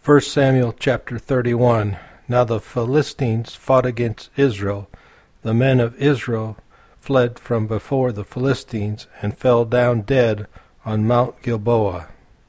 1 Samuel chapter 31. Now the Philistines fought against Israel. The men of Israel fled from before the Philistines and fell down dead on Mount Gilboa.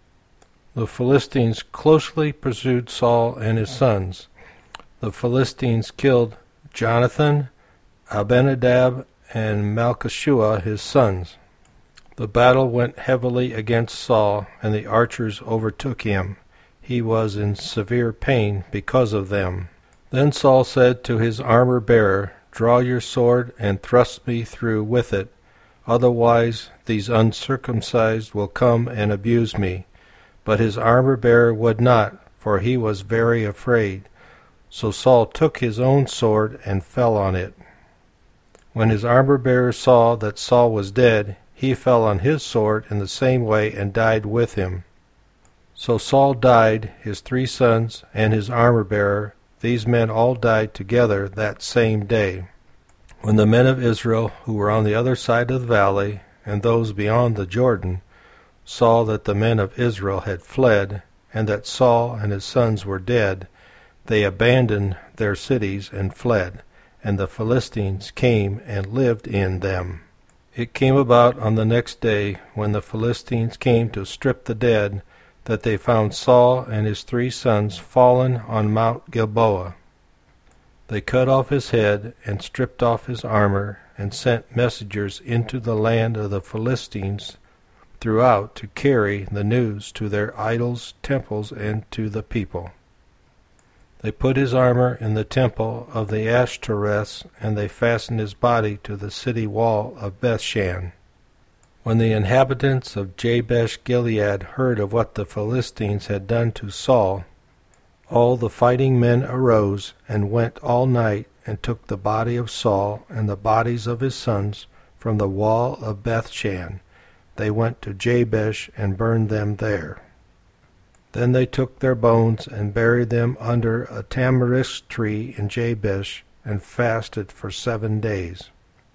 The Philistines closely pursued Saul and his sons. The Philistines killed Jonathan, Abinadab, and Malchishua his sons. The battle went heavily against Saul, and the archers overtook him. He was in severe pain because of them. Then Saul said to his armor-bearer, "Draw your sword and thrust me through with it. Otherwise these uncircumcised will come and abuse me." But his armor-bearer would not, for he was very afraid. So Saul took his own sword and fell on it. When his armor-bearer saw that Saul was dead, he fell on his sword in the same way and died with him. So Saul died, his 3 sons, and his armor-bearer. These men all died together that same day. When the men of Israel, who were on the other side of the valley, and those beyond the Jordan, saw that the men of Israel had fled, and that Saul and his sons were dead, they abandoned their cities and fled, and the Philistines came and lived in them. It came about on the next day, when the Philistines came to strip the dead, that they found Saul and his 3 sons fallen on Mount Gilboa. They cut off his head and stripped off his armor, and sent messengers into the land of the Philistines throughout to carry the news to their idols, temples, and to the people. They put his armor in the temple of the Ashtoreths, and they fastened his body to the city wall of Bethshan. When the inhabitants of Jabesh-Gilead heard of what the Philistines had done to Saul, all the fighting men arose and went all night and took the body of Saul and the bodies of his sons from the wall of Bethshan. They went to Jabesh and burned them there. Then they took their bones and buried them under a tamarisk tree in Jabesh and fasted for 7 days.